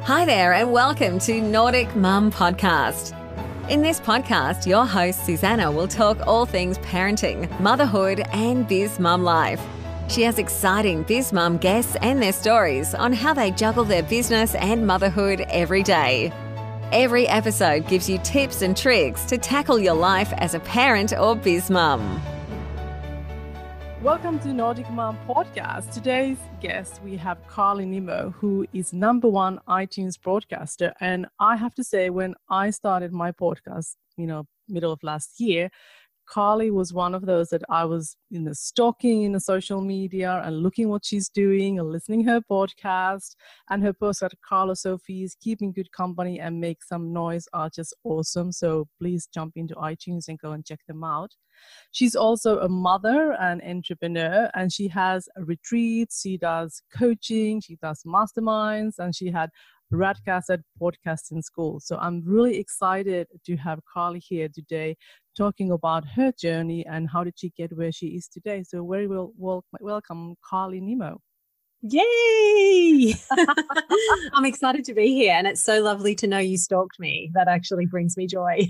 Hi there, and welcome to Nordic Mum Podcast. In this podcast, your host Susanna will talk all things parenting, motherhood, and biz mum life. She has exciting biz mum guests and their stories on how they juggle their business and motherhood every day. Every episode gives you tips and tricks to tackle your life as a parent or biz mum. Welcome to Nordic Mum Podcast. Today's guest, we have Carly Nimmo, who is #1 iTunes broadcaster. And I have to say, when I started my podcast, middle of last year, Carly was one of those that I was stalking in the social media and looking what she's doing and listening her podcast. And her posts at Carla Sophie's Keeping Good Company and Make Some Noise are just awesome. So please jump into iTunes and go and check them out. She's also a mother and entrepreneur, and she has retreats, she does coaching, she does masterminds, and she had Radcast at Podcasting School. So I'm really excited to have Carly here today talking about her journey and how did she get where she is today. So very welcome, Carly Nimmo. Yay! I'm excited to be here, and it's so lovely to know you stalked me. That actually brings me joy.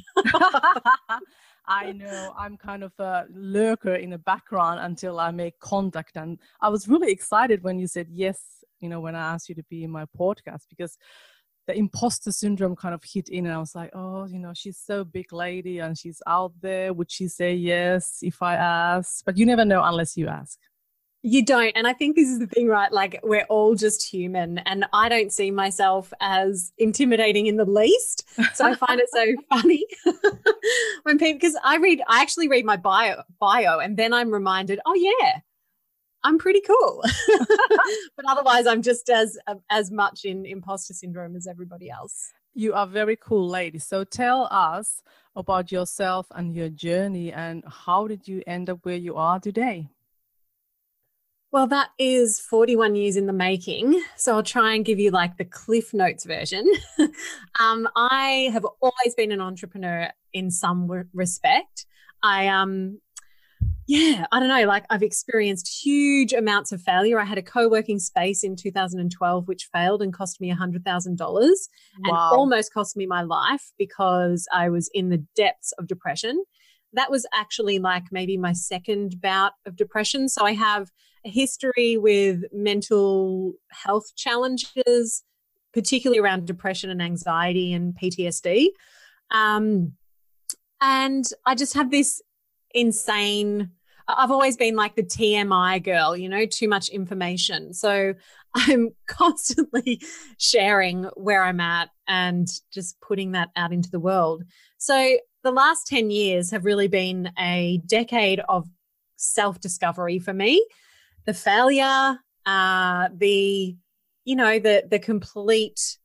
I know, I'm kind of a lurker in the background until I make contact. And I was really excited when you said yes, when I asked you to be in my podcast, because the imposter syndrome kind of hit in and I was like, oh, she's so big lady and she's out there. Would she say yes if I ask? But you never know unless you ask. You don't. And I think this is the thing, right? Like, we're all just human, and I don't see myself as intimidating in the least. So I find it so funny when people, because I actually read my bio and then I'm reminded, oh yeah, I'm pretty cool. But otherwise I'm just as much in imposter syndrome as everybody else. You are a very cool lady. So tell us about yourself and your journey, and how did you end up where you are today? Well, that is 41 years in the making. So I'll try and give you like the Cliff Notes version. I have always been an entrepreneur in some respect. I don't know, like I've experienced huge amounts of failure. I had a co-working space in 2012, which failed and cost me $100,000 and almost cost me my life because I was in the depths of depression. That was actually like maybe my second bout of depression. So I have a history with mental health challenges, particularly around depression and anxiety and PTSD. And I just have this insane, I've always been like the TMI girl, too much information. So I'm constantly sharing where I'm at and just putting that out into the world. So the last 10 years have really been a decade of self-discovery for me. The failure, the complete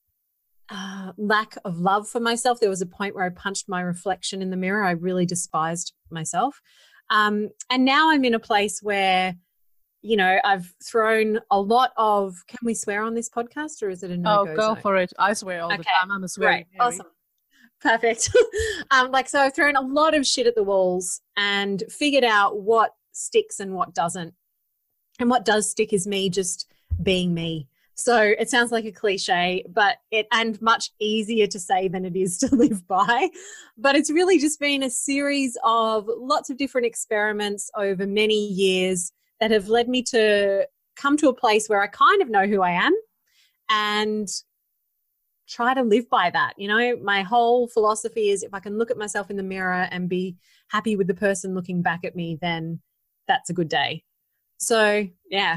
lack of love for myself. There was a point where I punched my reflection in the mirror. I really despised myself. And now I'm in a place where, I've thrown a lot of, can we swear on this podcast or is it a no-go Oh, go zone? for it. I swear all the time. I'm a swearing. Great. Awesome. Perfect. So I've thrown a lot of shit at the walls and figured out what sticks and what doesn't. And what does stick is me just being me. So it sounds like a cliche, and much easier to say than it is to live by. But it's really just been a series of lots of different experiments over many years that have led me to come to a place where I kind of know who I am and try to live by that. My whole philosophy is if I can look at myself in the mirror and be happy with the person looking back at me, then that's a good day. So, yeah.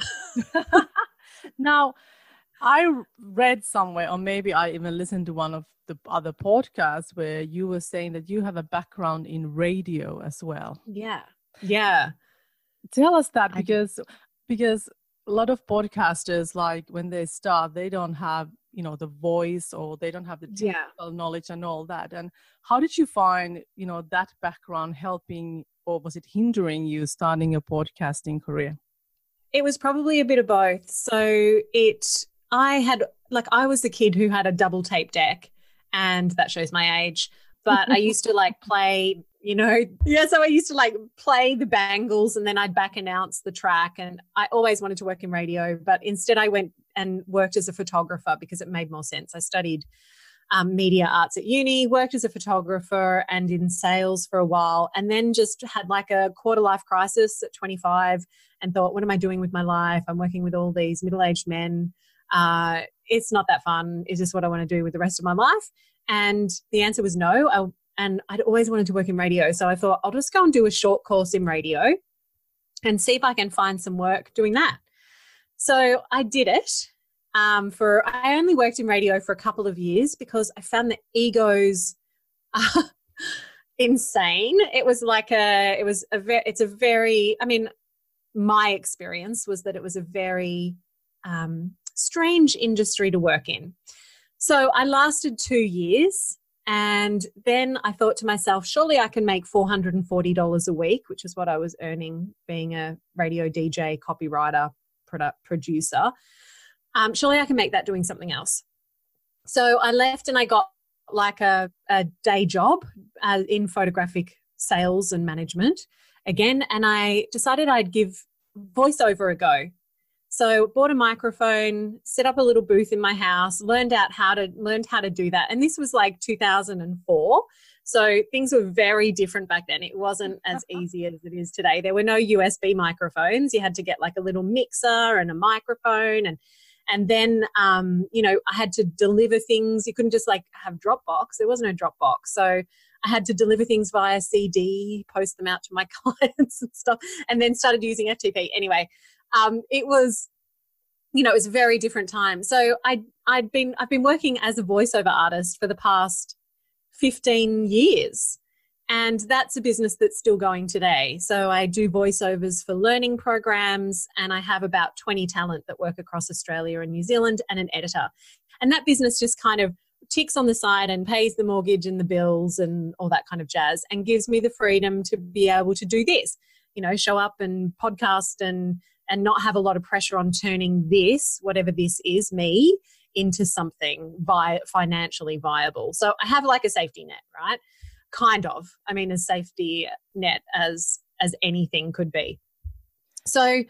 Now, I read somewhere, or maybe I even listened to one of the other podcasts where you were saying that you have a background in radio as well. Yeah. Tell us that, because a lot of podcasters, like when they start, they don't have, the voice, or they don't have the technical knowledge and all that. And how did you find, that background helping, or was it hindering you starting a podcasting career? It was probably a bit of both. So I was the kid who had a double tape deck, and that shows my age. But I used to play you know. Yeah, so I used to like play the Bangles and then I'd back announce the track, and I always wanted to work in radio, but instead I went and worked as a photographer because it made more sense. I studied media arts at uni, worked as a photographer and in sales for a while, and then just had like a quarter life crisis at 25 and thought, what am I doing with my life? I'm working with all these middle-aged men. It's not that fun. Is this what I want to do with the rest of my life? And the answer was no. And I'd always wanted to work in radio. So I thought I'll just go and do a short course in radio and see if I can find some work doing that. So I did it. I only worked in radio for a couple of years because I found the egos insane. It was like my experience was that it was a very strange industry to work in. So I lasted 2 years, and then I thought to myself, surely I can make $440 a week, which is what I was earning being a radio DJ, copywriter, producer. Surely I can make that doing something else. So I left and I got like a day job in photographic sales and management again, and I decided I'd give voiceover a go. So bought a microphone, set up a little booth in my house, learned how to do that. And this was like 2004. So things were very different back then. It wasn't as easy as it is today. There were no USB microphones. You had to get like a little mixer and a microphone, and then I had to deliver things. You couldn't just like have Dropbox. There was no Dropbox. So I had to deliver things via CD, post them out to my clients and stuff, and then started using FTP. Anyway, it was a very different time. So I've been working as a voiceover artist for the past 15 years, and that's a business that's still going today. So I do voiceovers for learning programs, and I have about 20 talent that work across Australia and New Zealand, and an editor. And that business just kind of ticks on the side and pays the mortgage and the bills and all that kind of jazz, and gives me the freedom to be able to do this, show up and podcast and not have a lot of pressure on turning this, whatever this is, me, into something financially viable. So I have like a safety net, right? Kind of. I mean, a safety net as anything could be. So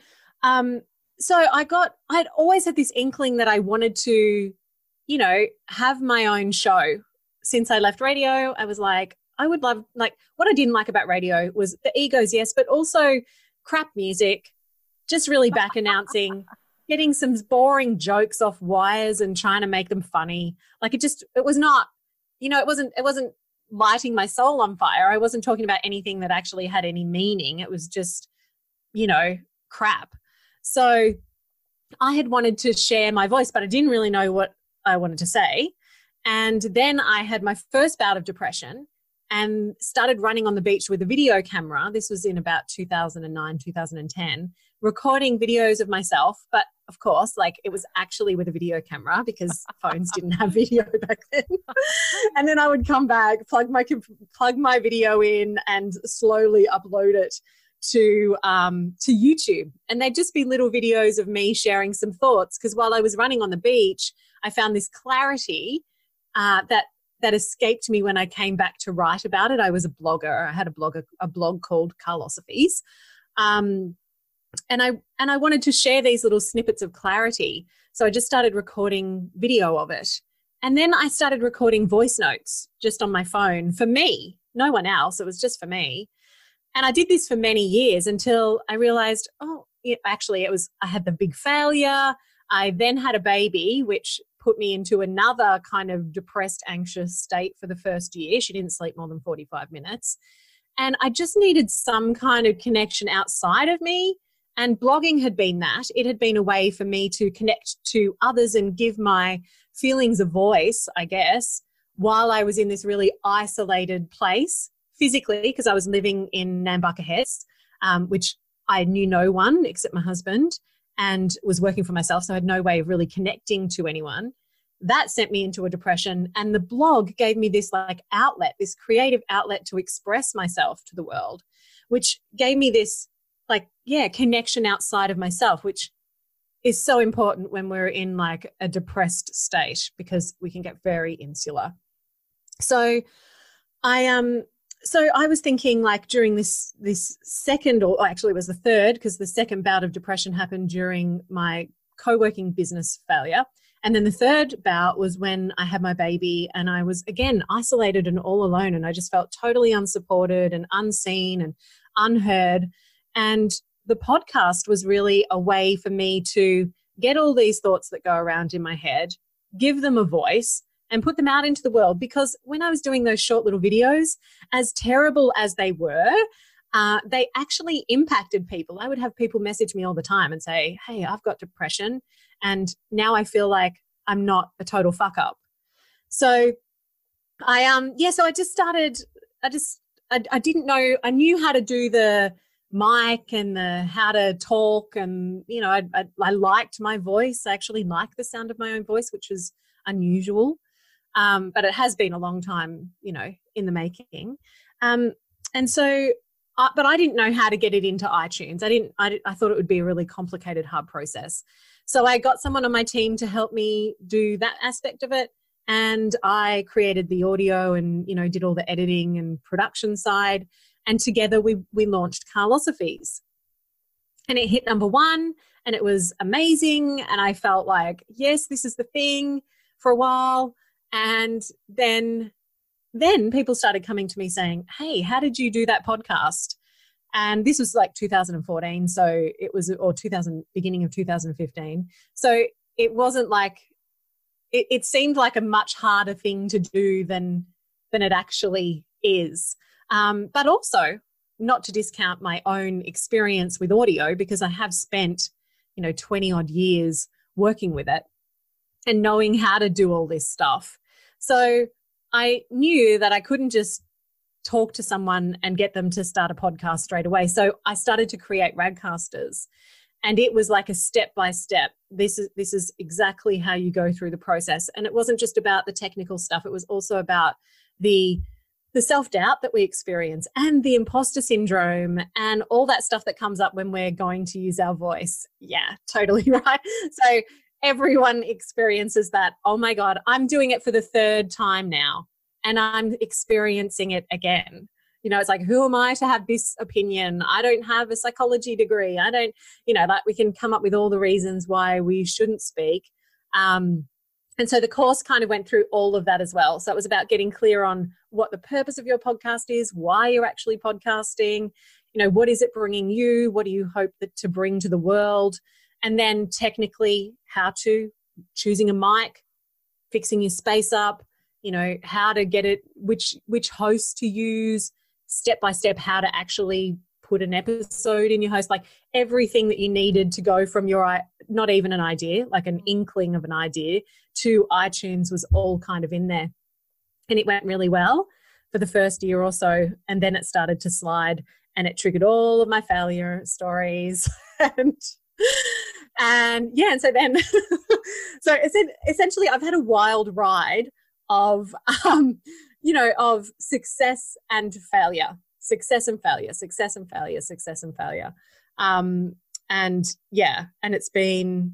I'd always had this inkling that I wanted to, have my own show. Since I left radio, I was like, I would love, like, what I didn't like about radio was the egos, yes, but also crap music, just really back announcing, getting some boring jokes off wires and trying to make them funny. Like it was not, it wasn't lighting my soul on fire. I wasn't talking about anything that actually had any meaning. It was just, crap. So I had wanted to share my voice, but I didn't really know what I wanted to say. And then I had my first bout of depression and started running on the beach with a video camera. This was in about 2009, 2010, recording videos of myself. But of course, like it was actually with a video camera because phones didn't have video back then. And then I would come back, plug my video in and slowly upload it to YouTube. And they'd just be little videos of me sharing some thoughts, because while I was running on the beach, I found this clarity that escaped me when I came back to write about it. I was a blogger. I had a blog called Carlosophies. And I wanted to share these little snippets of clarity. So I just started recording video of it. And then I started recording voice notes just on my phone for me, no one else. It was just for me. And I did this for many years until I realized, I had the big failure. I then had a baby, which put me into another kind of depressed, anxious state for the first year. She didn't sleep more than 45 minutes. And I just needed some kind of connection outside of me. And blogging had been that. It had been a way for me to connect to others and give my feelings a voice, I guess, while I was in this really isolated place physically, because I was living in Nambucca Heads, which I knew no one except my husband, and was working for myself, so I had no way of really connecting to anyone. That sent me into a depression, and the blog gave me this like outlet, this creative outlet to express myself to the world, which gave me this connection outside of myself, which is so important when we're in like a depressed state, because we can get very insular. So I So I was thinking, like, during this second, or actually it was the third, because the second bout of depression happened during my co-working business failure. And then the third bout was when I had my baby, and I was, again, isolated and all alone. And I just felt totally unsupported and unseen and unheard. And the podcast was really a way for me to get all these thoughts that go around in my head, give them a voice, and put them out into the world. Because when I was doing those short little videos, as terrible as they were, they actually impacted people. I would have people message me all the time and say, hey, I've got depression, and now I feel like I'm not a total fuck up. So so I just started, I didn't know, I knew how to do the mic and the how to talk, and, you know, I liked my voice. I actually liked the sound of my own voice, which was unusual. But it has been a long time, you know, in the making. And so, but I didn't know how to get it into iTunes. I thought it would be a really complicated, hard process. So I got someone on my team to help me do that aspect of it. And I created the audio and, you know, did all the editing and production side. And together we launched Carlosophies. And it hit #1, and it was amazing. And I felt like, yes, this is the thing, for a while. And then people started coming to me saying, hey, how did you do that podcast? And this was like 2014. So it was, or beginning of 2015. So it wasn't like, it seemed like a much harder thing to do than it actually is. But also, not to discount my own experience with audio, because I have spent, you know, 20 odd years working with it and knowing how to do all this stuff. So I knew that I couldn't just talk to someone and get them to start a podcast straight away. So I started to create Radcasters, and it was like a step-by-step. This is exactly how you go through the process. And it wasn't just about the technical stuff. It was also about the self-doubt that we experience, and the imposter syndrome, and all that stuff that comes up when we're going to use our voice. Yeah, totally right. So everyone experiences that. Oh my God, I'm doing it for the third time now, and I'm experiencing it again. You know, it's like, who am I to have this opinion? I don't have a psychology degree. I don't, you know, like, we can come up with all the reasons why we shouldn't speak. And so the course kind of went through all of that as well. So it was about getting clear on what the purpose of your podcast is, why you're actually podcasting, you know, what is it bringing you? What do you hope to bring to the world? And then technically how to, choosing a mic, fixing your space up, you know, how to get it, which host to use, step by step, how to actually put an episode in your host, like everything that you needed to go from your, not even an idea, like an inkling of an idea, to iTunes was all kind of in there. And it went really well for the first year or so. And then it started to slide, and it triggered all of my failure stories. And yeah, and so then, so essentially I've had a wild ride of, you know, of success and failure, success and failure, success and failure, success and failure. And yeah, and it's been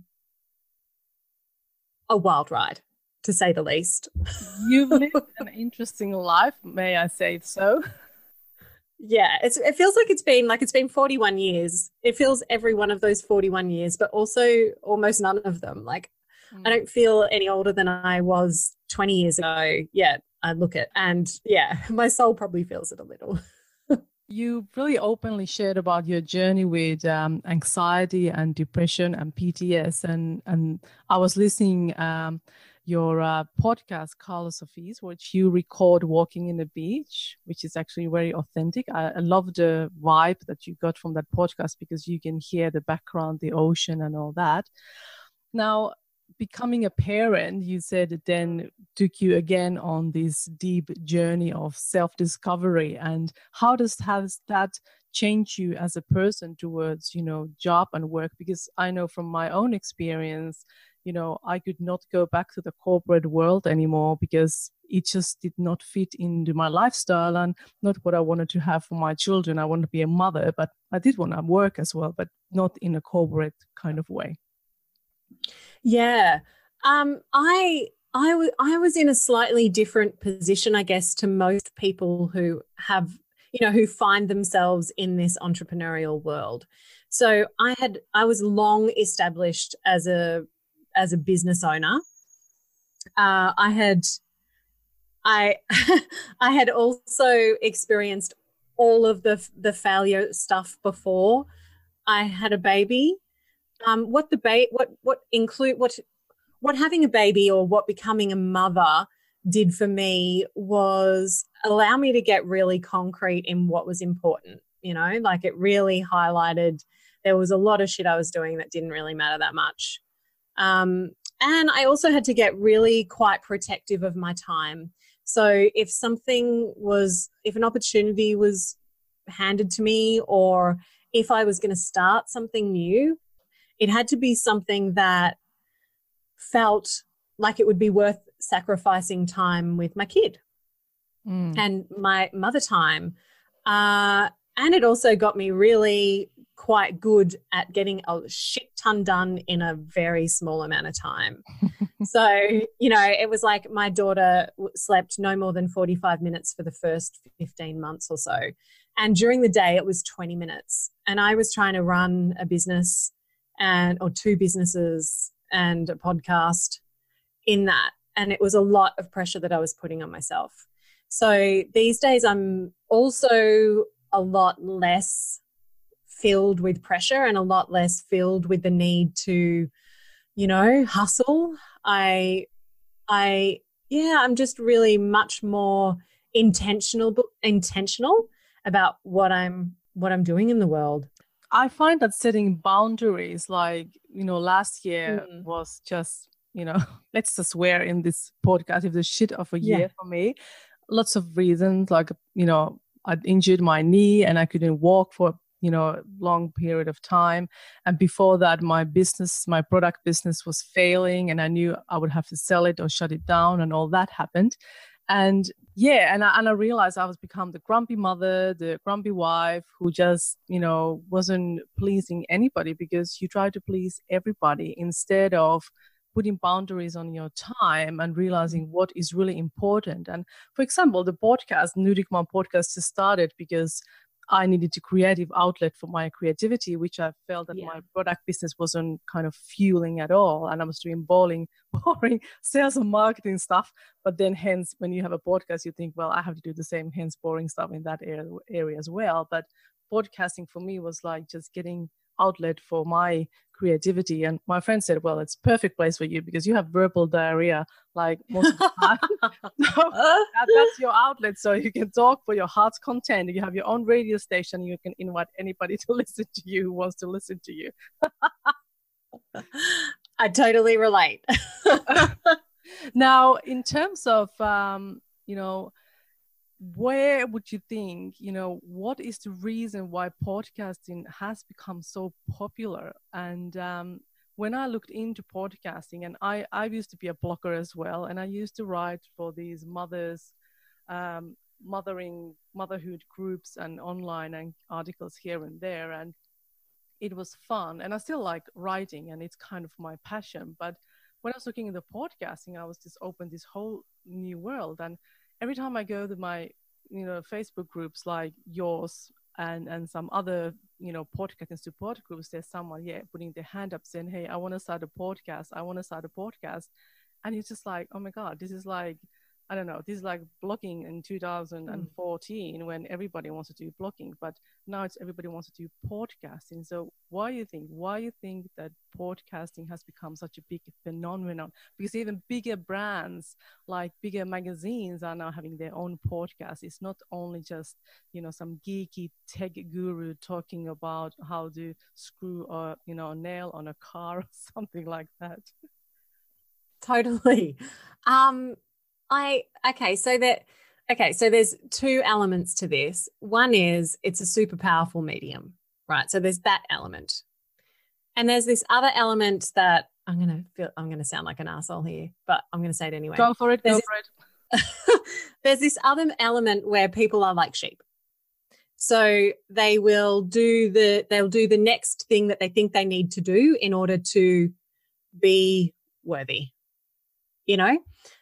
a wild ride, to say the least. You've lived an interesting life, may I say so? Yeah, it feels like it's been 41 years. It feels every one of those 41 years, but also almost none of them. Like, I don't feel any older than I was 20 years ago. Yeah, I look at, and yeah, my soul probably feels it a little. You really openly shared about your journey with anxiety and depression and PTS, and I was listening your podcast, Carlosophies, which you record walking in the beach, which is actually very authentic. I love the vibe that you got from that podcast, because you can hear the background, the ocean and all that. Now, becoming a parent, you said it then took you again on this deep journey of self-discovery. And how has that changed you as a person towards, you know, job and work? Because I know from my own experience, you know, I could not go back to the corporate world anymore because it just did not fit into my lifestyle and not what I wanted to have for my children. I wanted to be a mother, but I did want to work as well, but not in a corporate kind of way. Yeah. I I was in a slightly different position, I guess, to most people who have, who find themselves in this entrepreneurial world. So I was long established as a business owner. I I had also experienced all of the failure stuff before I had a baby. What having a baby or what becoming a mother did for me was allow me to get really concrete in what was important. Like it really highlighted there was a lot of shit I was doing that didn't really matter that much. And I also had to get really quite protective of my time. So if an opportunity was handed to me, or if I was going to start something new, it had to be something that felt like it would be worth sacrificing time with my kid and my mother time. And it also got me really quite good at getting a shit ton done in a very small amount of time. So, it was like my daughter slept no more than 45 minutes for the first 15 months or so. And during the day, it was 20 minutes. And I was trying to run a business or two businesses and a podcast in that. And it was a lot of pressure that I was putting on myself. So these days I'm also a lot less filled with pressure and a lot less filled with the need to, hustle. I'm just really much more intentional about what I'm doing in the world. I find that setting boundaries, like, last year was just, let's just swear in this podcast, it was a shit of a year for me. Lots of reasons, like, I'd injured my knee and I couldn't walk for, a long period of time. And before that, my product business was failing and I knew I would have to sell it or shut it down, and all that happened. And I realized I was become the grumpy mother, the grumpy wife who just, wasn't pleasing anybody, because you try to please everybody instead of putting boundaries on your time and realizing what is really important. And for example, the podcast, Nordic Mom Podcast, just started because I needed a creative outlet for my creativity, which I felt that my product business wasn't kind of fueling at all. And I was doing boring sales and marketing stuff. But then hence, when you have a podcast, you think, well, I have to do the same, hence boring stuff in that area as well. But podcasting for me was like just getting outlet for my creativity. And my friend said, well, it's perfect place for you because you have verbal diarrhea like most of the time. So that's your outlet. So you can talk for your heart's content. You have your own radio station. You can invite anybody to listen to you who wants to listen to you. I totally relate. Now, in terms of, where would you think, what is the reason why podcasting has become so popular? And when I looked into podcasting, and I used to be a blogger as well, and I used to write for these mothers, motherhood groups and online and articles here and there, and it was fun. And I still like writing, and it's kind of my passion. But when I was looking into podcasting, I was just opened this whole new world. And every time I go to my, Facebook groups like yours and some other, podcast and support groups, there's someone, putting their hand up saying, hey, I want to start a podcast. And it's just like, oh my God, this is like, I don't know, this is like blogging in 2014 when everybody wants to do blogging, but now it's everybody wants to do podcasting. So why you think that podcasting has become such a big phenomenon? Because even bigger brands, like bigger magazines, are now having their own podcast. It's not only just, some geeky tech guru talking about how to screw a nail on a car or something like that. Totally. So there's two elements to this. One is it's a super powerful medium, right? So there's that element. And there's this other element that I'm going to sound like an asshole here, but I'm going to say it anyway. Go for it. There's this other element where people are like sheep. So they'll do the next thing that they think they need to do in order to be worthy. you know?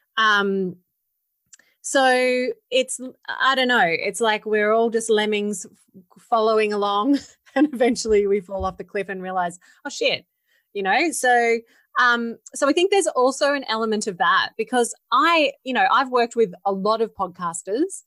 So it's, I don't know, it's like we're all just lemmings following along and eventually we fall off the cliff and realize, oh shit, you know? So I think there's also an element of that because I've worked with a lot of podcasters,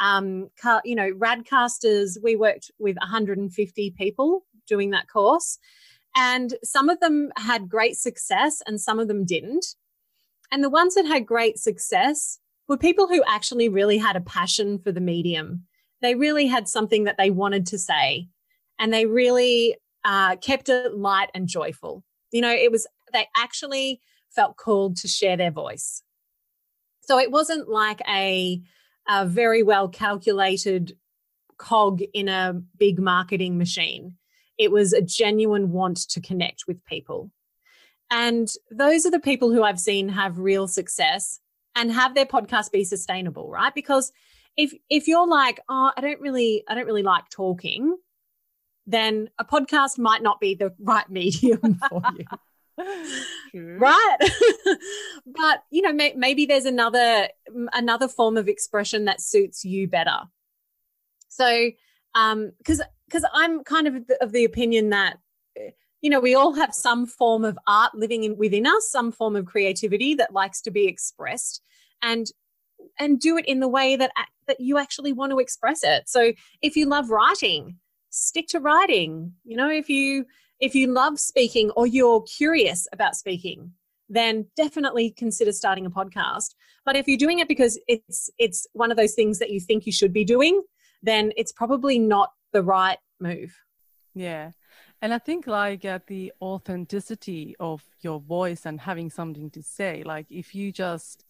Radcasters, we worked with 150 people doing that course. And some of them had great success and some of them didn't. And the ones that had great success were people who actually really had a passion for the medium. They really had something that they wanted to say and they really kept it light and joyful. They actually felt called to share their voice. So it wasn't like a very well calculated cog in a big marketing machine. It was a genuine want to connect with people. And those are the people who I've seen have real success and have their podcast be sustainable, right? Because if you're like, oh, I don't really like talking, then a podcast might not be the right medium for you. True. Right? But, maybe there's another form of expression that suits you better. So, because I'm kind of the opinion that, we all have some form of art living within us, some form of creativity that likes to be expressed and do it in the way that you actually want to express it. So if you love writing, stick to writing. If you love speaking or you're curious about speaking, then definitely consider starting a podcast. But if you're doing it because it's one of those things that you think you should be doing, then it's probably not the right move. Yeah. And I think the authenticity of your voice and having something to say, like if you just,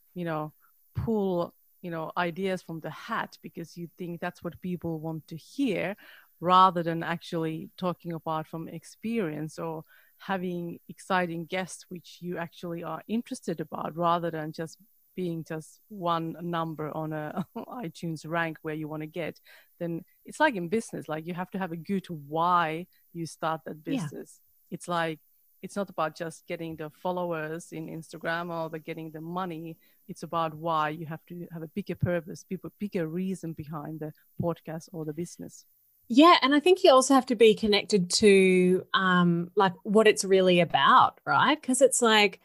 pull, ideas from the hat because you think that's what people want to hear, rather than actually talking about from experience or having exciting guests which you actually are interested about, rather than just being just one number on a iTunes rank where you want to get, then it's like in business, like you have to have a good why you start that business. Yeah. It's like, it's not about just getting the followers in Instagram or getting the money. It's about why. You have to have a bigger purpose, bigger reason behind the podcast or the business. Yeah, and I think you also have to be connected to what it's really about, right? Because it's like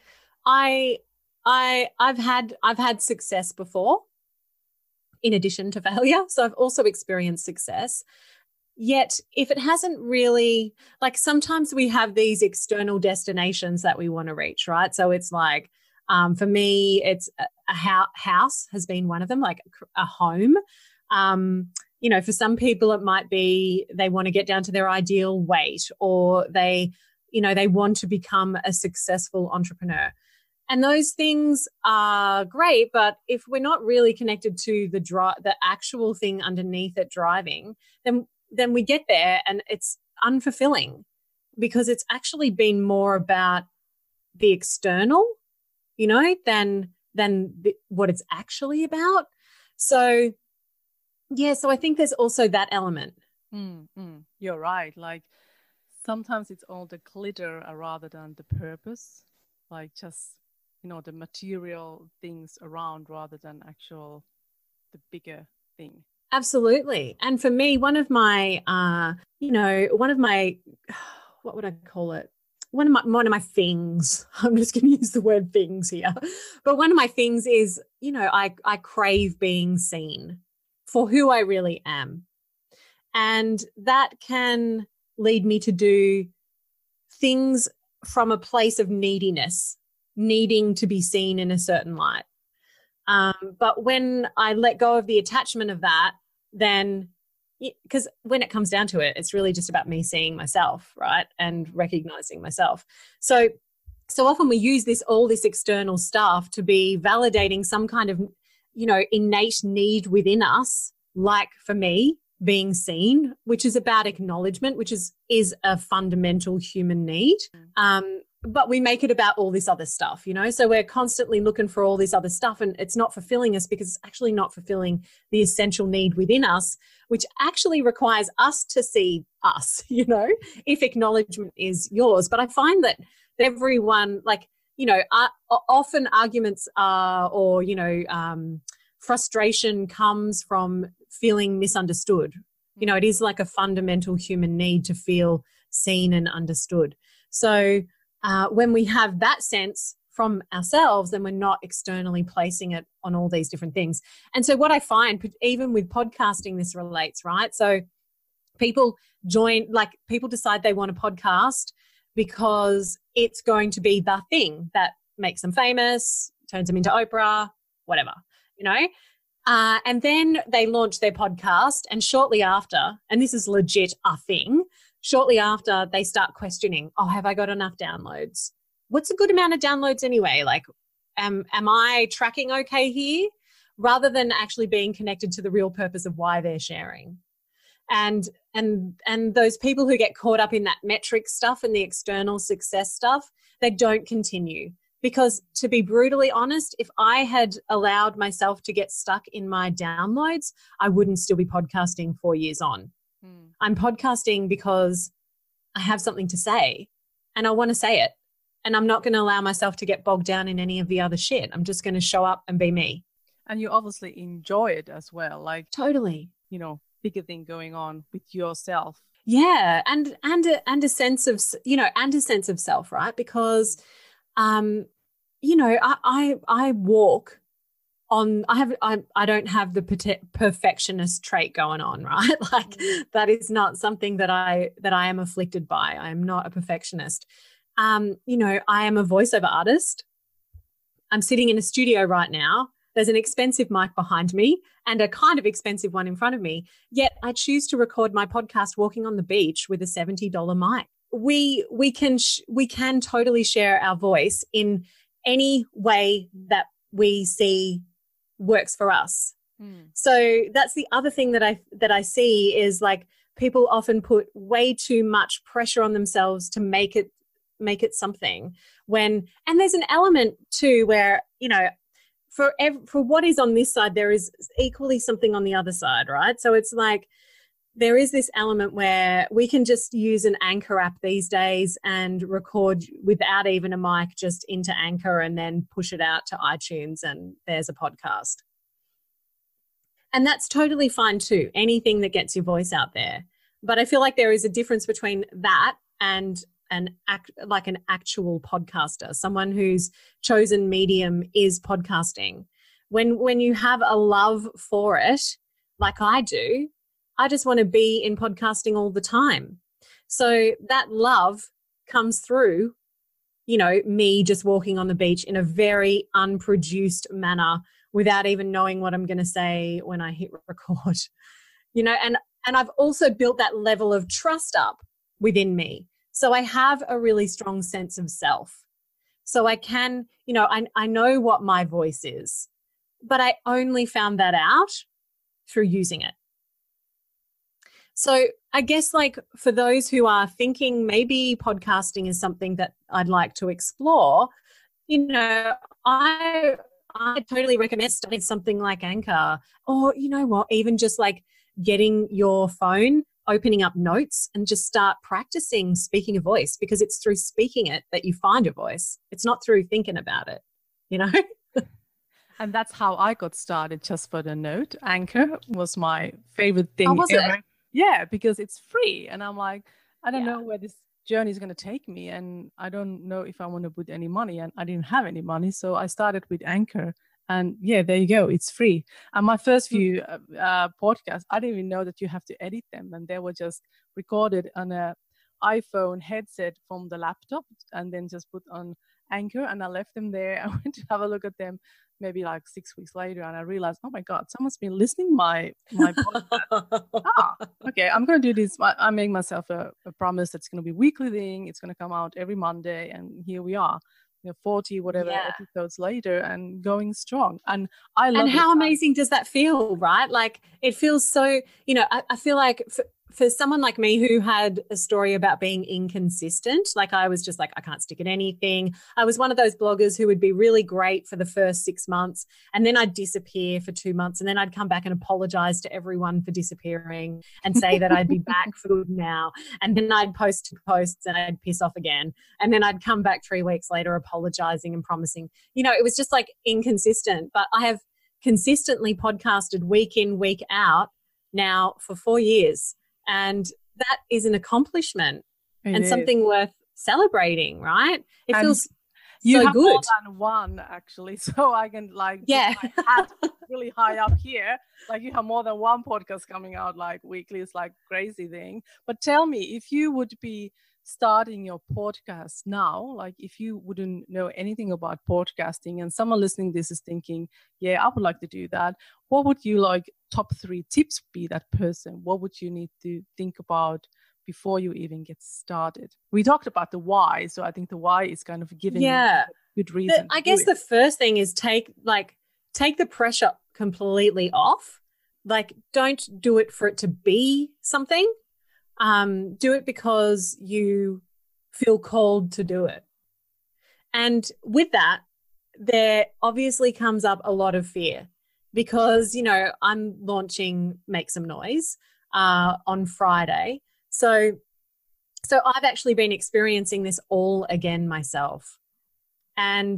I've had success before in addition to failure. So I've also experienced success. Yet if it hasn't really, like sometimes we have these external destinations that we want to reach, right? So it's like, for me, it's a house has been one of them, like a home. For some people it might be they want to get down to their ideal weight, or they want to become a successful entrepreneur. And those things are great, but if we're not really connected to the actual thing underneath it driving, then we get there and it's unfulfilling because it's actually been more about the external, than what it's actually about. So, yeah, so I think there's also that element. You're right. Like sometimes it's all the glitter rather than the purpose, like just, the material things around rather than the bigger thing. Absolutely. And for me, one of my, what would I call it? One of my things, I'm just going to use the word things here, but one of my things is, I crave being seen for who I really am. And that can lead me to do things from a place of neediness, needing to be seen in a certain light. But when I let go of the attachment of that, then, because when it comes down to it, it's really just about me seeing myself, right, and recognizing myself. So often we use all this external stuff to be validating some kind of, innate need within us, like for me, being seen, which is about acknowledgement, which is a fundamental human need. But we make it about all this other stuff, so we're constantly looking for all this other stuff and it's not fulfilling us because it's actually not fulfilling the essential need within us, which actually requires us to see us, if acknowledgement is yours. But I find that everyone, often arguments are, or, frustration comes from feeling misunderstood. It is like a fundamental human need to feel seen and understood. So when we have that sense from ourselves, then we're not externally placing it on all these different things. And so what I find, even with podcasting, this relates, right? So people decide they want a podcast because it's going to be the thing that makes them famous, turns them into Oprah, whatever, and then they launch their podcast, and shortly after, and this is legit a thing, shortly after they start questioning, have I got enough downloads? What's a good amount of downloads anyway? Like, am I tracking okay here? Rather than actually being connected to the real purpose of why they're sharing. And those people who get caught up in that metric stuff and the external success stuff, they don't continue. Because to be brutally honest, if I had allowed myself to get stuck in my downloads, I wouldn't still be podcasting 4 years on. I'm podcasting because I have something to say and I want to say it. And I'm not going to allow myself to get bogged down in any of the other shit. I'm just going to show up and be me. And you obviously enjoy it as well. Like, totally, bigger thing going on with yourself. Yeah. And a sense of, and a sense of self, right? Because, I walk on, I don't have the perfectionist trait going on, right? Like that is not something that I am afflicted by. I am not a perfectionist. I am a voiceover artist. I'm sitting in a studio right now. There's an expensive mic behind me and a kind of expensive one in front of me. Yet I choose to record my podcast walking on the beach with a $70 mic. We can totally share our voice in any way that we see works for us. So that's the other thing that I see is like people often put way too much pressure on themselves to make it something and there's an element too where, for what is on this side, there is equally something on the other side, right? So it's like there is this element where we can just use an Anchor app these days and record without even a mic just into Anchor and then push it out to iTunes and there's a podcast. And that's totally fine too, anything that gets your voice out there. But I feel like there is a difference between that and an actual podcaster, someone whose chosen medium is podcasting. When you have a love for it, like I do, I just want to be in podcasting all the time. So that love comes through, me just walking on the beach in a very unproduced manner without even knowing what I'm going to say when I hit record, and I've also built that level of trust up within me. So I have a really strong sense of self. So I can, I know what my voice is, but I only found that out through using it. So I guess like for those who are thinking maybe podcasting is something that I'd like to explore, I totally recommend studying something like Anchor or, even just like getting your phone, opening up notes and just start practicing speaking a voice because it's through speaking it that you find your voice. It's not through thinking about it, And that's how I got started, just for the note. Anchor was my favorite thing ever. It? Yeah, because it's free. And I'm like, I don't know where this journey is going to take me. And I don't know if I want to put any money. And I didn't have any money. So I started with Anchor. And yeah, there you go. It's free. And my first few podcasts, I didn't even know that you have to edit them. And they were just recorded on a iPhone headset from the laptop and then just put on Anchor. And I left them there. I went to have a look at them maybe like 6 weeks later. And I realized, oh my God, someone's been listening my podcast. Okay, I'm going to do this. I make myself a promise that's going to be a weekly thing. It's going to come out every Monday. And here we are. 40 episodes later and going strong. And I love And how amazing does that feel, right? Like it feels so, I feel like for someone like me who had a story about being inconsistent, like I was just like, I can't stick at anything. I was one of those bloggers who would be really great for the first 6 months, and then I'd disappear for 2 months, and then I'd come back and apologize to everyone for disappearing and say that I'd be back for good now. And then I'd post posts and I'd piss off again. And then I'd come back 3 weeks later apologizing and promising. You know, it was just like inconsistent. But I have consistently podcasted week in, week out now for 4 years. And that is an accomplishment and something worth celebrating, right? It feels you so have good. more than one, actually, so I can like put my hat really high up here. Like you have more than one podcast coming out like weekly. It's like crazy thing. But tell me, if you would be starting your podcast now, like if you wouldn't know anything about podcasting and someone listening to this is thinking, yeah, I would like to do that, what would you like top 3 tips be that person? What would you need to think about before you even get started? We talked about the why, so I think the why is kind of giving a good reason. I guess the first thing is take the pressure completely off. Like, don't do it for it to be something. Do it because you feel called to do it. And with that, there obviously comes up a lot of fear because, you know, I'm launching Make Some Noise on Friday. So I've actually been experiencing this all again myself. And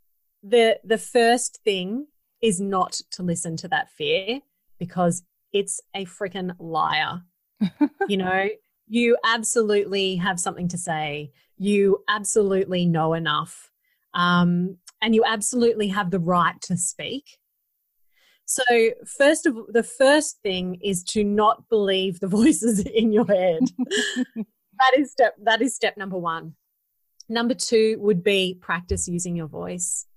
the first thing is not to listen to that fear because it's a freaking liar. You know, you absolutely have something to say. You absolutely know enough. And you absolutely have the right to speak. So the first thing is to not believe the voices in your head. That is step number 1. Number 2 would be practice using your voice.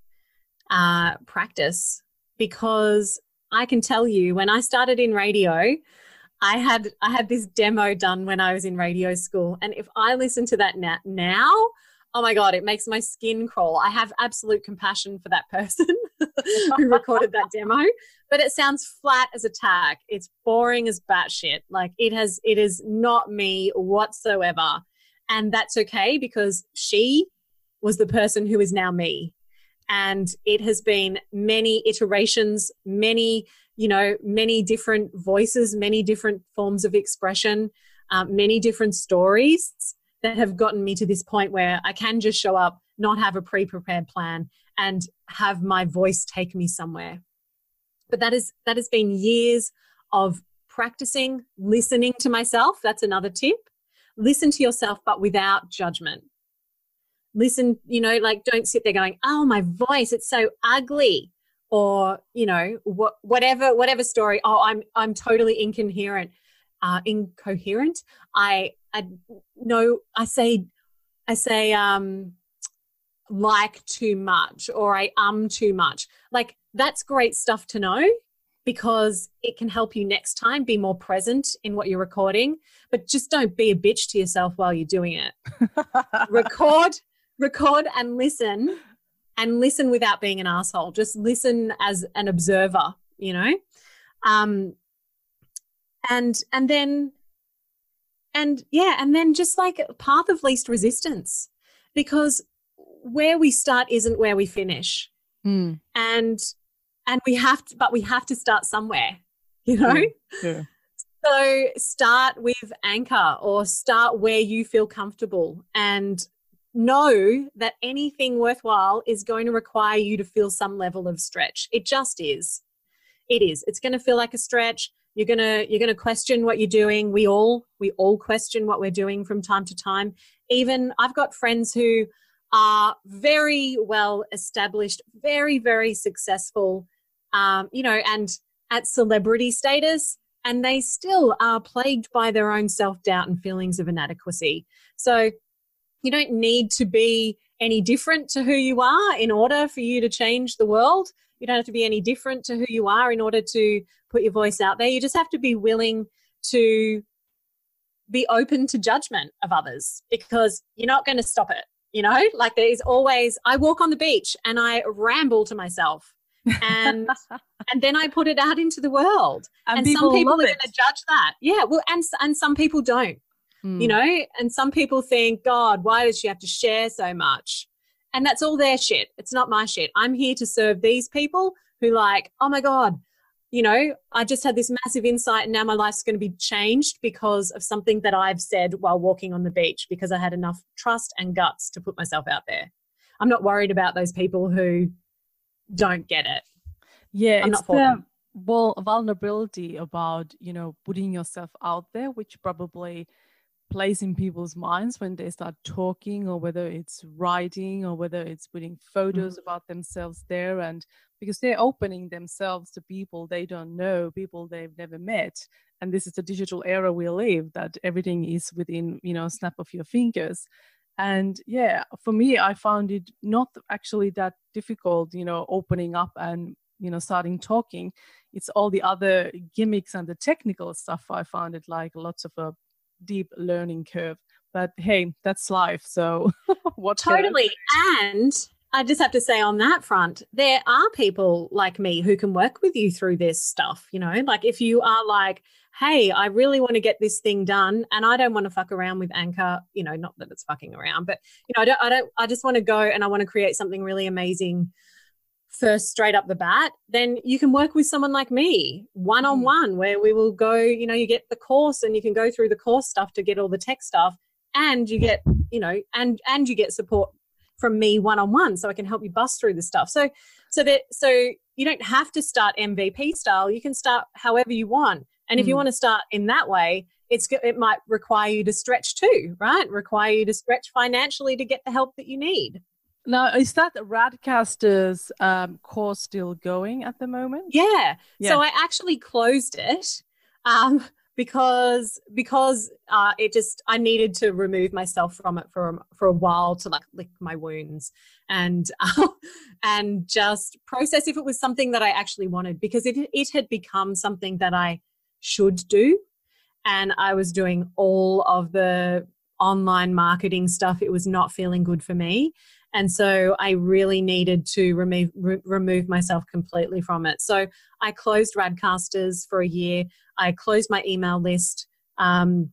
Practice, because I can tell you when I started in radio, I had this demo done when I was in radio school. And if I listen to that now, oh my God, it makes my skin crawl. I have absolute compassion for that person who recorded that demo, but it sounds flat as a tack. It's boring as batshit. Like it is not me whatsoever. And that's okay because she was the person who is now me. And it has been many iterations, many different voices, many different forms of expression, many different stories that have gotten me to this point where I can just show up, not have a pre-prepared plan, and have my voice take me somewhere. But that has been years of practicing, listening to myself. That's another tip. Listen to yourself, but without judgment. Listen, you know, like don't sit there going, oh, my voice, it's so ugly. Or, you know, whatever story. Oh, I'm totally incoherent. I say like too much, or I too much. Like that's great stuff to know because it can help you next time be more present in what you're recording. But just don't be a bitch to yourself while you're doing it. Record and listen. And listen without being an asshole. Just listen as an observer, you know. And then just like a path of least resistance, because where we start isn't where we finish. And we have to start somewhere, you know. Yeah. So start with anchor or start where you feel comfortable and know that anything worthwhile is going to require you to feel some level of stretch. It just is. It is. It's going to feel like a stretch. You're going to question what you're doing. We all question what we're doing from time to time. Even I've got friends who are very well established, very, very successful, you know, and at celebrity status, and they still are plagued by their own self-doubt and feelings of inadequacy. So you don't need to be any different to who you are in order for you to change the world. You don't have to be any different to who you are in order to put your voice out there. You just have to be willing to be open to judgment of others because you're not going to stop it. You know, like there is always, I walk on the beach and I ramble to myself and and then I put it out into the world. And some people are love going it. to judge that. Yeah, well, and some people don't, you know, and some people think, God, why does she have to share so much? And that's all their shit. It's not my shit. I'm here to serve these people who like, oh my God, you know, I just had this massive insight and now my life's going to be changed because of something that I've said while walking on the beach, because I had enough trust and guts to put myself out there. I'm not worried about those people who don't get it. Yeah, I'm it's not for them. vulnerability about, you know, putting yourself out there, which probably plays in people's minds when they start talking, or whether it's writing, or whether it's putting photos about themselves there, and because they're opening themselves to people they don't know, people they've never met. And this is the digital era we live, that everything is within, you know, a snap of your fingers. And yeah, for me, I found it not actually that difficult, you know, opening up and, you know, starting talking. It's all the other gimmicks and the technical stuff. I found it like lots of a deep learning curve, but hey, that's life. So what Totally. And I just have to say on that front, there are people like me who can work with you through this stuff. You know, like if you are like, hey, I really want to get this thing done and I don't want to fuck around with Anchor, you know, not that it's fucking around, but you know, I just want to go and I want to create something really amazing first straight up the bat, then you can work with someone like me one-on-one, where we will go, you know, you get the course and you can go through the course stuff to get all the tech stuff, and you get, you know, and you get support from me one-on-one, so I can help you bust through the stuff. So you don't have to start MVP style. You can start however you want. And if you want to start in that way, it might require you to stretch too, right? Require you to stretch financially to get the help that you need. Now, is that Radcaster's course still going at the moment? Yeah. So I actually closed it because it just, I needed to remove myself from it for a while to like lick my wounds and just process if it was something that I actually wanted, because it had become something that I should do, and I was doing all of the online marketing stuff. It was not feeling good for me. And so I really needed to remove myself completely from it. So I closed Radcasters for a year. I closed my email list, and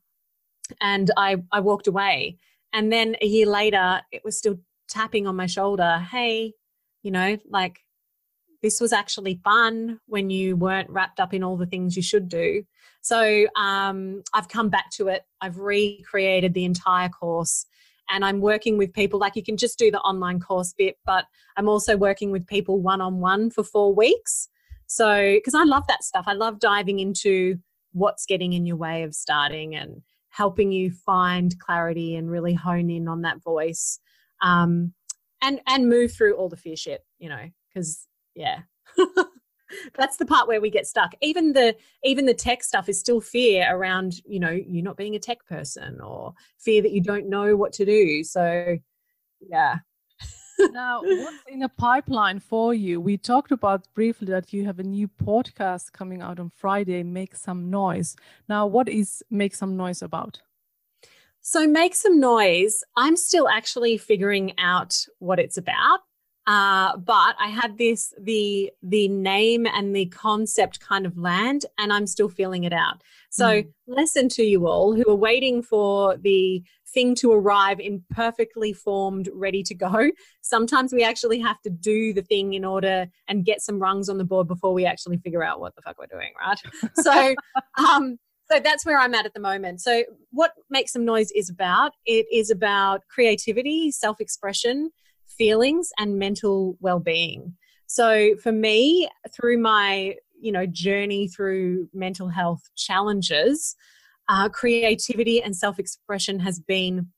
I walked away. And then a year later, it was still tapping on my shoulder. Hey, you know, like, this was actually fun when you weren't wrapped up in all the things you should do. So I've come back to it. I've recreated the entire course. And I'm working with people, like you can just do the online course bit, but I'm also working with people one-on-one for 4 weeks. So, because I love that stuff. I love diving into what's getting in your way of starting and helping you find clarity and really hone in on that voice, and move through all the fear shit, you know, because, yeah. That's the part where we get stuck. Even the tech stuff is still fear around, you know, you not being a tech person, or fear that you don't know what to do. So, yeah. Now, what's in a pipeline for you? We talked about briefly that you have a new podcast coming out on Friday, Make Some Noise. Now, what is Make Some Noise about? So Make Some Noise, I'm still actually figuring out what it's about. But I had the name and the concept kind of land, and I'm still feeling it out. So lesson to you all who are waiting for the thing to arrive in perfectly formed, ready to go. Sometimes we actually have to do the thing in order and get some rungs on the board before we actually figure out what the fuck we're doing, right? So, so that's where I'm at the moment. So what Make Some Noise is about, it is about creativity, self-expression, feelings, and mental well-being. So for me, through my, you know, journey through mental health challenges, creativity and self-expression has been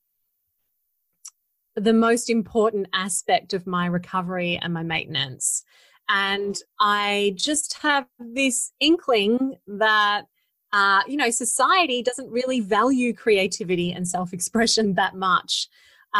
the most important aspect of my recovery and my maintenance. And I just have this inkling that, you know, society doesn't really value creativity and self-expression that much.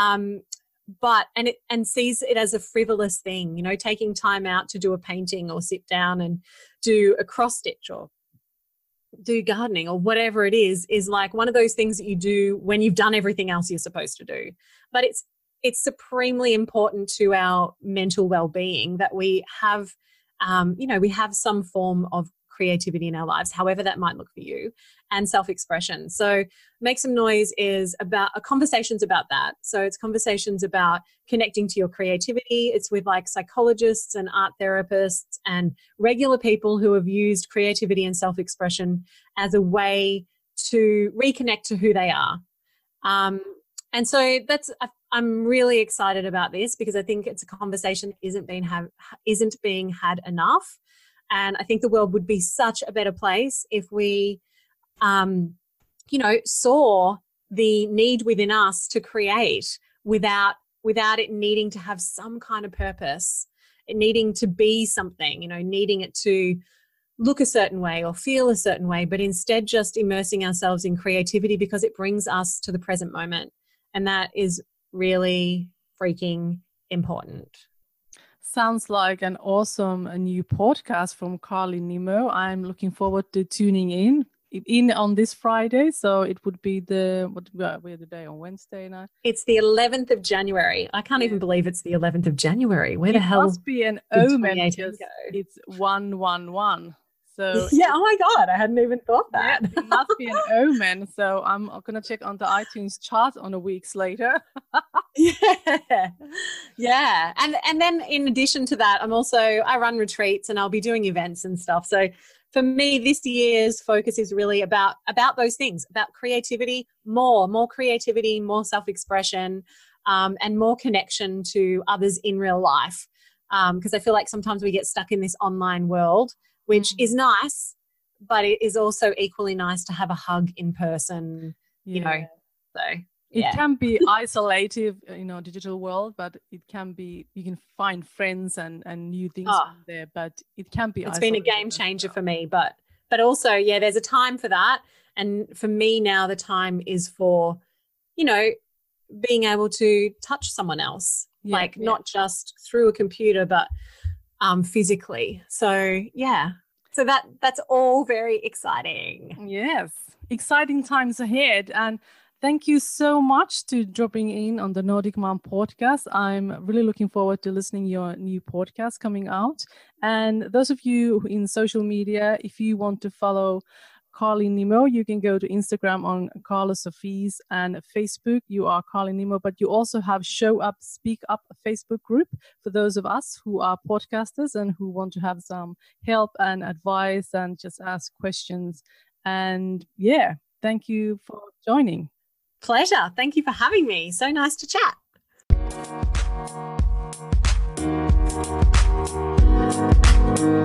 And sees it as a frivolous thing, you know, taking time out to do a painting or sit down and do a cross stitch or do gardening or whatever it is like one of those things that you do when you've done everything else you're supposed to do. But it's supremely important to our mental well-being that we have we have some form of creativity in our lives, however that might look for you, and self-expression. So Make Some Noise is about conversations about that. So it's conversations about connecting to your creativity. It's with like psychologists and art therapists and regular people who have used creativity and self-expression as a way to reconnect to who they are. And so I'm really excited about this because I think it's a conversation that isn't being had enough. And I think the world would be such a better place if we, saw the need within us to create without it needing to have some kind of purpose, it needing to be something, needing it to look a certain way or feel a certain way, but instead just immersing ourselves in creativity because it brings us to the present moment. And that is really freaking important. Sounds like an awesome new podcast from Carly Nimmo. I'm looking forward to tuning in on this Friday. So it would be we're the day on Wednesday now. It's the 11th of January. I can't even believe it's the 11th of January. Where the hell? It must be an omen because it's 111. So yeah, oh my God, I hadn't even thought that. Yeah, it must be an omen. So I'm going to check on the iTunes chart on a week's later. Yeah. And then in addition to that, I run retreats and I'll be doing events and stuff. So for me, this year's focus is really about those things, about creativity, more creativity, more self-expression, and more connection to others in real life. Because I feel like sometimes we get stuck in this online world, which is nice, but it is also equally nice to have a hug in person, so. It can be isolative, digital world, but it can be, you can find friends and new things there, but it can be It's been a game changer for me, but also, there's a time for that. And for me now, the time is for, being able to touch someone else, not just through a computer, but physically. So, so that's all very exciting. Yes, exciting times ahead. And thank you so much to dropping in on the Nordic Mom podcast. I'm really looking forward to listening to your new podcast coming out. And those of you in social media, if you want to follow Carly Nimmo, you can go to Instagram on Carla Sophies, and Facebook, you are Carly Nimmo, but you also have Show Up, Speak Up, a Facebook group for those of us who are podcasters and who want to have some help and advice and just ask questions. And thank you for joining. Pleasure. Thank you for having me. So nice to chat.